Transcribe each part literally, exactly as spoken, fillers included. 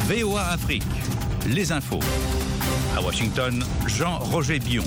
V O A Afrique, les infos. À Washington, Jean-Roger Bion.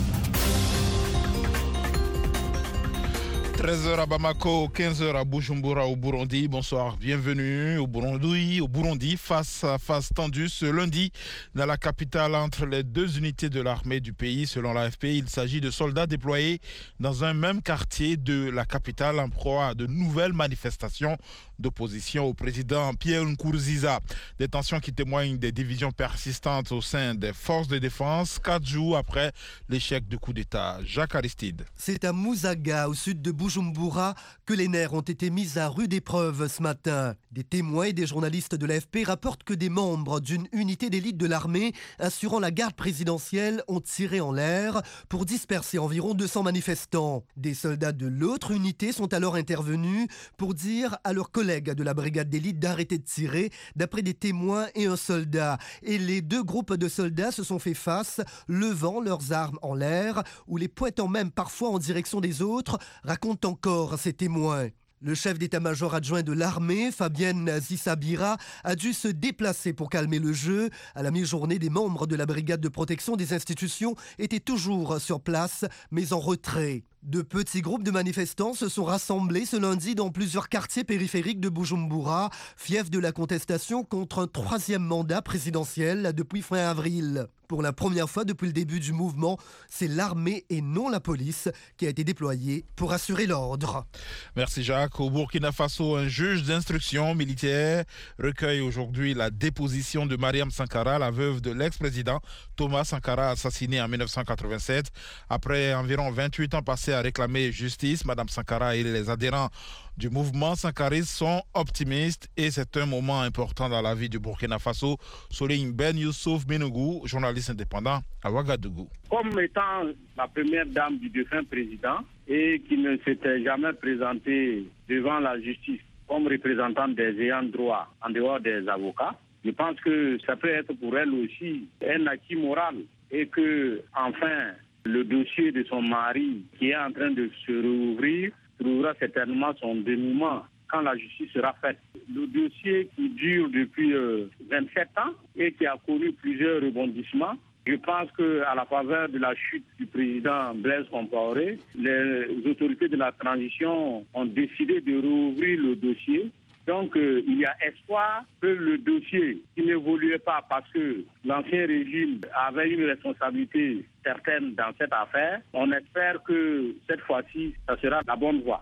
treize heures à Bamako, quinze heures à Bujumbura au Burundi. Bonsoir, bienvenue au Burundi. Au Burundi, face à face tendue ce lundi dans la capitale entre les deux unités de l'armée du pays. Selon l'A F P, il s'agit de soldats déployés dans un même quartier de la capitale en proie à de nouvelles manifestations d'opposition au président Pierre Nkurunziza. Des tensions qui témoignent des divisions persistantes au sein des forces de défense, quatre jours après l'échec du coup d'État. Jacques Aristide. C'est à Musaga, au sud de Bujumbura, que les nerfs ont été mis à rude épreuve ce matin. Des témoins et des journalistes de l'A F P rapportent que des membres d'une unité d'élite de l'armée assurant la garde présidentielle ont tiré en l'air pour disperser environ deux cents manifestants. Des soldats de l'autre unité sont alors intervenus pour dire à leurs collègues de la brigade d'élite d'arrêter de tirer, d'après des témoins et un soldat. Et les deux groupes de soldats se sont fait face, levant leurs armes en l'air ou les pointant même parfois en direction des autres, racontent encore ces témoins. Le chef d'état-major adjoint de l'armée, Fabienne Zissabira, a dû se déplacer pour calmer le jeu. À la mi-journée, des membres de la brigade de protection des institutions étaient toujours sur place, mais en retrait. De petits groupes de manifestants se sont rassemblés ce lundi dans plusieurs quartiers périphériques de Bujumbura, fief de la contestation contre un troisième mandat présidentiel depuis fin avril. Pour la première fois depuis le début du mouvement, c'est l'armée et non la police qui a été déployée pour assurer l'ordre. Merci Jacques. Au Burkina Faso, un juge d'instruction militaire recueille aujourd'hui la déposition de Mariam Sankara, la veuve de l'ex-président Thomas Sankara, assassiné en dix-neuf cent quatre-vingt-sept. Après environ vingt-huit ans passés à réclamer justice, Madame Sankara et les adhérents du mouvement sankariste sont optimistes et c'est un moment important dans la vie du Burkina Faso, souligne Ben Youssouf Minougou, journaliste indépendant à Ouagadougou. Comme étant la première dame du défunt président et qui ne s'était jamais présentée devant la justice comme représentante des ayants droit en dehors des avocats, je pense que ça peut être pour elle aussi un acquis moral et que, enfin, le dossier de son mari qui est en train de se rouvrir trouvera certainement son dénouement quand la justice sera faite. Le dossier qui dure depuis euh, vingt-sept ans et qui a connu plusieurs rebondissements, je pense qu'à la faveur de la chute du président Blaise Compaoré, les autorités de la transition ont décidé de rouvrir le dossier. Donc, euh, il y a espoir que le dossier, qui n'évoluait pas parce que l'ancien régime avait une responsabilité certaine dans cette affaire, on espère que cette fois-ci, ça sera la bonne voie.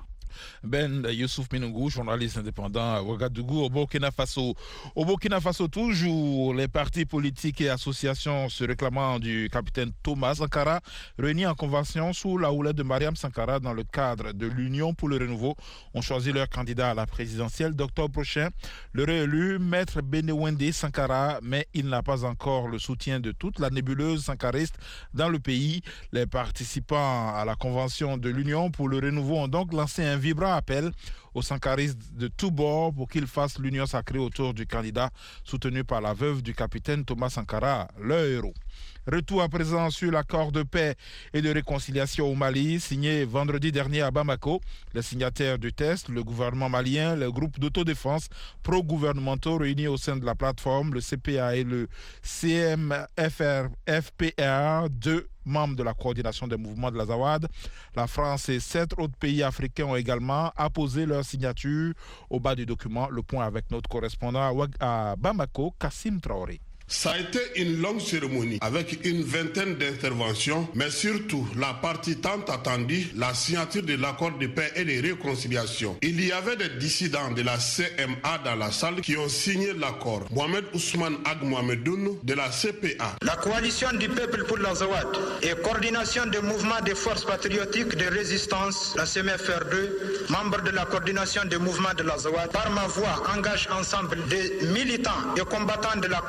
Ben Youssouf Minougou, journaliste indépendant à Ouagadougou, au Burkina Faso. Au Burkina Faso, toujours, les partis politiques et associations se réclamant du capitaine Thomas Sankara, réunis en convention sous la houlette de Mariam Sankara dans le cadre de l'Union pour le renouveau, ont choisi leur candidat à la présidentielle d'octobre prochain. Le réélu, Maître Benewende Sankara, mais il n'a pas encore le soutien de toute la nébuleuse sankariste dans le pays. Les participants à la convention de l'Union pour le renouveau ont donc lancé un vibrant appel aux sankaristes de tous bords pour qu'ils fassent l'union sacrée autour du candidat soutenu par la veuve du capitaine Thomas Sankara, le héros. Retour à présent sur l'accord de paix et de réconciliation au Mali, signé vendredi dernier à Bamako. Les signataires du texte, le gouvernement malien, le groupe d'autodéfense pro-gouvernementaux réunis au sein de la plateforme, le C P A et le C M F R F P R, deux membres de la coordination des mouvements de l'Azawad. La France et sept autres pays africains ont également apposé leur signature au bas du document. Le point avec notre correspondant à Bamako, Kassim Traoré. Ça a été une longue cérémonie avec une vingtaine d'interventions, mais surtout la partie tant attendue, la signature de l'accord de paix et de réconciliation. Il y avait des dissidents de la C M A dans la salle qui ont signé l'accord. Mohamed Ousmane Ag Mohamedoun de la C P A. La coalition du peuple pour l'Azawad et coordination des mouvements des forces patriotiques de résistance, la C M F R deux, membre de la coordination des mouvements de l'Azawad, par ma voix engage ensemble des militants et combattants de la coordination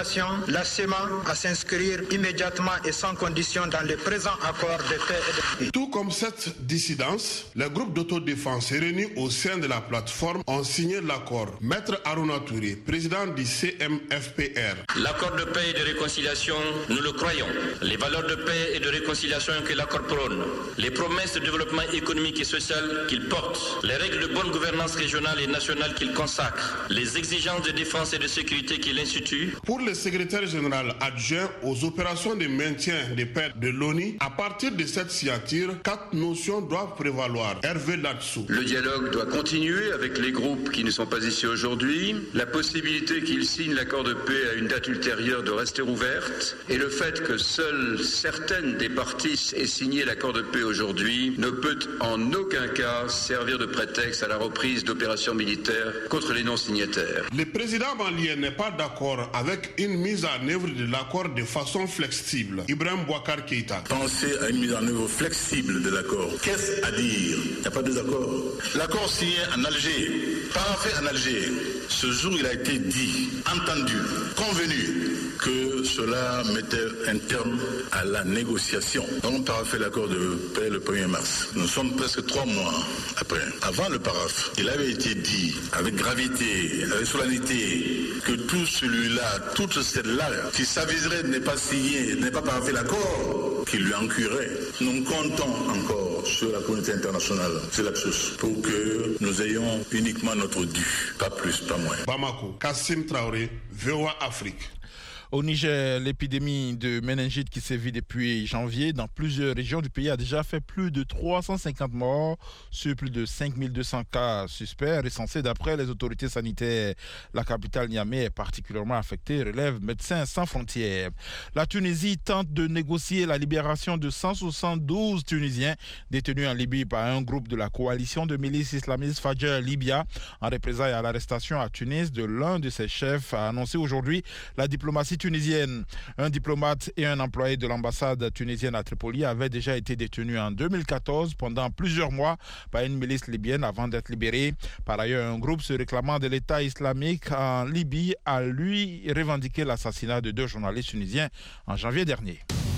invitation la C E M A à s'inscrire immédiatement et sans condition dans le présent accord de paix et de... Tout comme cette dissidence, les groupes d'autodéfense réunis au sein de la plateforme ont signé l'accord. Maître Aruna Touré, président du C M F P R. L'accord de paix et de réconciliation, nous le croyons. Les valeurs de paix et de réconciliation que l'accord prône, les promesses de développement économique et social qu'il porte, les règles de bonne gouvernance régionale et nationale qu'il consacre, les exigences de défense et de sécurité qu'il institue. Pour le secrétaire général adjoint aux opérations de maintien de paix de l'ONU, à partir de cette signature, quatre notions doivent prévaloir. Hervé Latsou. Le dialogue doit continuer avec les groupes qui ne sont pas ici aujourd'hui. La possibilité qu'ils signent l'accord de paix à une date ultérieure de rester ouverte. Et le fait que seules certaines des parties aient signé l'accord de paix aujourd'hui ne peut en aucun cas servir de prétexte à la reprise d'opérations militaires contre les non-signataires. Le président malien n'est pas d'accord avec une mise en œuvre de l'accord de façon flexible. Ibrahim Boubacar Keïta. Penser à une mise en œuvre flexible de l'accord. Qu'est-ce à dire? Il n'y a pas de désaccord. L'accord signé en Alger, paraphé en Alger, ce jour il a été dit, entendu, convenu que cela mettait un terme à la négociation. On paraphé l'accord de paix le premier mars. Nous sommes presque trois mois après. Avant le paraphe, il avait été dit avec gravité, avec solennité, que tout celui-là, toute celle-là qui s'aviserait de ne pas signer, de ne pas parapher l'accord, qui lui encurerait. Nous comptons encore sur la communauté internationale, c'est l'absus, pour que nous ayons uniquement notre dû, pas plus, pas moins. Bamako, Kassim Traoré, V O A Afrique. Au Niger, l'épidémie de méningite qui sévit depuis janvier dans plusieurs régions du pays a déjà fait plus de trois cent cinquante morts sur plus de cinq mille deux cents cas suspects recensés d'après les autorités sanitaires. La capitale Niamey est particulièrement affectée, relève Médecins sans frontières. La Tunisie tente de négocier la libération de cent soixante-douze Tunisiens détenus en Libye par un groupe de la coalition de milices islamistes Fajr Libya en représailles à l'arrestation à Tunis de l'un de ses chefs, a annoncé aujourd'hui la diplomatie tunisienne. Un diplomate et un employé de l'ambassade tunisienne à Tripoli avaient déjà été détenus en deux mille quatorze pendant plusieurs mois par une milice libyenne avant d'être libérés. Par ailleurs, un groupe se réclamant de l'État islamique en Libye a lui revendiqué l'assassinat de deux journalistes tunisiens en janvier dernier.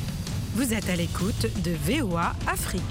Vous êtes à l'écoute de V O A Afrique.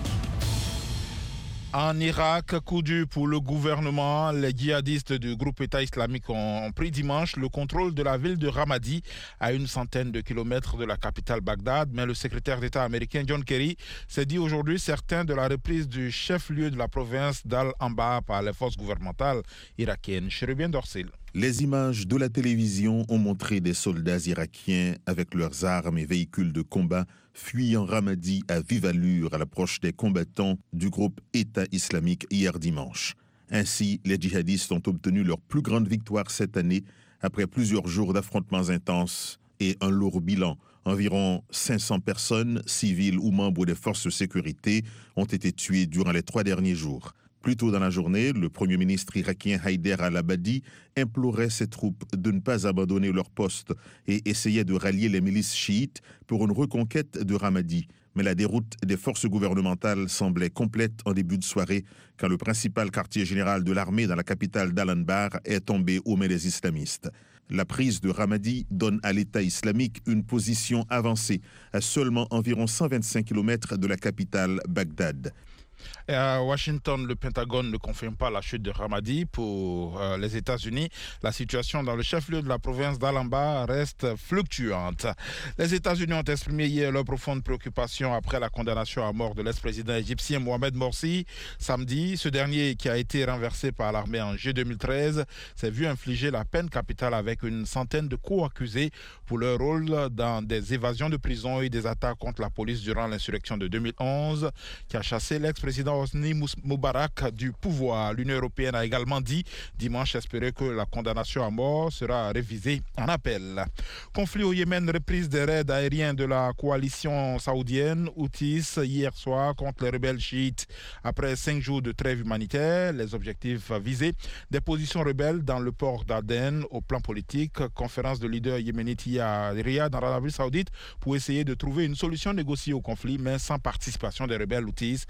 En Irak, coup dur pour le gouvernement, les djihadistes du groupe État islamique ont pris dimanche le contrôle de la ville de Ramadi, à une centaine de kilomètres de la capitale Bagdad. Mais le secrétaire d'État américain John Kerry s'est dit aujourd'hui certain de la reprise du chef-lieu de la province d'Al-Anbar par les forces gouvernementales irakiennes. Chérubien Dorsil. Les images de la télévision ont montré des soldats irakiens avec leurs armes et véhicules de combat fuyant Ramadi à vive allure à l'approche des combattants du groupe État islamique hier dimanche. Ainsi, les djihadistes ont obtenu leur plus grande victoire cette année après plusieurs jours d'affrontements intenses et un lourd bilan. Environ cinq cents personnes, civiles ou membres des forces de sécurité, ont été tuées durant les trois derniers jours. Plus tôt dans la journée, le Premier ministre irakien Haider al-Abadi implorait ses troupes de ne pas abandonner leur poste et essayait de rallier les milices chiites pour une reconquête de Ramadi. Mais la déroute des forces gouvernementales semblait complète en début de soirée quand le principal quartier général de l'armée dans la capitale d'Al-Anbar est tombé aux mains des islamistes. La prise de Ramadi donne à l'État islamique une position avancée à seulement environ cent vingt-cinq kilomètres de la capitale Bagdad. Et à Washington, le Pentagone ne confirme pas la chute de Ramadi. Pour euh, les États-Unis, la situation dans le chef-lieu de la province d'Al-Anbar reste fluctuante. Les États-Unis ont exprimé hier leur profonde préoccupation après la condamnation à mort de l'ex-président égyptien Mohamed Morsi. Samedi, ce dernier, qui a été renversé par l'armée en juillet deux mille treize, s'est vu infliger la peine capitale avec une centaine de co-accusés pour leur rôle dans des évasions de prison et des attaques contre la police durant l'insurrection de deux mille onze qui a chassé l'ex-président Hosni Moubarak du pouvoir. L'Union européenne a également dit dimanche espérer que la condamnation à mort sera révisée en appel. Conflit au Yémen, reprise des raids aériens de la coalition saoudienne Houthis hier soir contre les rebelles chiites. Après cinq jours de trêve humanitaire, les objectifs visés, des positions rebelles dans le port d'Aden au plan politique, conférence de leaders yéménites à Riyad dans l'Arabie saoudite pour essayer de trouver une solution négociée au conflit mais sans participation des rebelles Houthis. Ces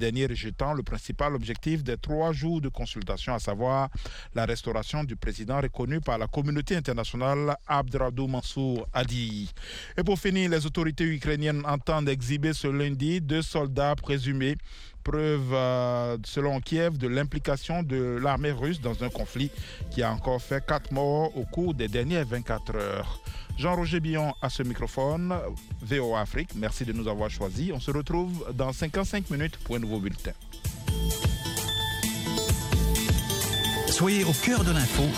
dernier rejetant le principal objectif des trois jours de consultation, à savoir la restauration du président reconnu par la communauté internationale Abdrabdou Mansour Hadi. Et pour finir, les autorités ukrainiennes entendent exhiber ce lundi deux soldats présumés, preuve euh, selon Kiev de l'implication de l'armée russe dans un conflit qui a encore fait quatre morts au cours des dernières vingt-quatre heures. Jean-Roger Billon à ce microphone, V O A Afrique, merci de nous avoir choisis. On se retrouve dans cinquante-cinq minutes pour un nouveau bulletin. Soyez au cœur de l'info